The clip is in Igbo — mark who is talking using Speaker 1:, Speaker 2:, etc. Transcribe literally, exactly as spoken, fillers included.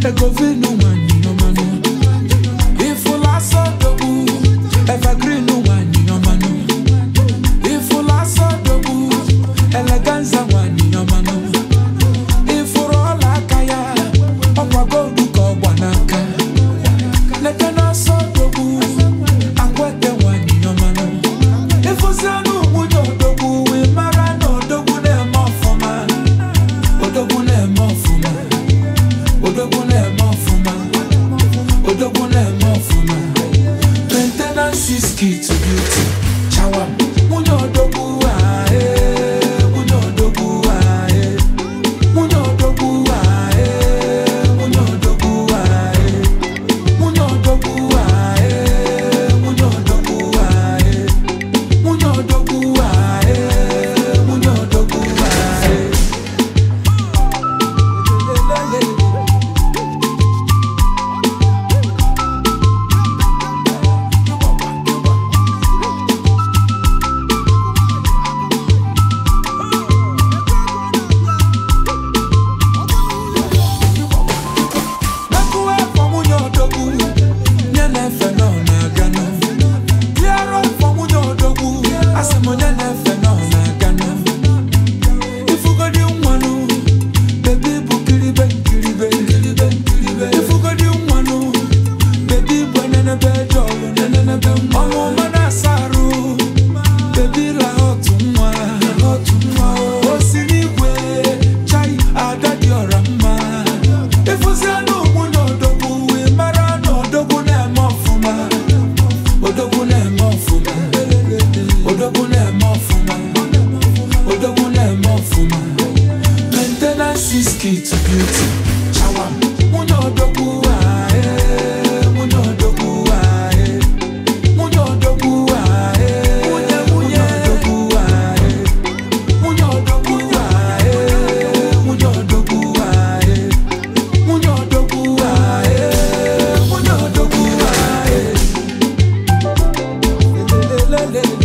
Speaker 1: Egovino wani omano. Ifula sodobu, evergreen wani omano. Ifula sodobu, eleganza wani omano. Ifurola kaya, okwa godu ko wanaka. Nekana sodobu, akwete wani omano. Ifuzanu munyo dobu, we marano dobu ne mofoma. Odobu ne mofoma. Odobu ne mofoma. Odobu ne mofoma. Maintenance is key to beauty. Chawa munyo dobu ah eh. Munyo dobu ah eh. Munyo dobu ah eh. Munyo dobu ah eh. Munyo dobu ah eh. Munyo dobu ah eh. Munyo dobu ah eh. Munyo dobu ah eh. Nakuwa for munyo dobu, nyene fe no na gano. Clear up for munyo dobu, asemo nyene fe no na gano. Ifugodi umwanu, baby bukiribe kiribe kiribe kiribe. Ifugodi umwanu, baby bwenene bejolo nenene be. Omo mana saru, baby la hotumwa hotumwa. Osiniwe, chai adadi orama. Ifuzanu munyo dobu, we marano dobu ne mofuma. Odobu ne mofuma. Odobu ne mofuma. Odobu ne mofuma. Maintenance is key to beauty. Chawa munyo dobu ah eh. Munyo dobu ah eh. Munyo dobu ah eh. Munyo dobu ah eh. Munyo dobu ah eh. Munyo dobu ah eh. Munyo dobu ah eh. Munyo dobu ah eh.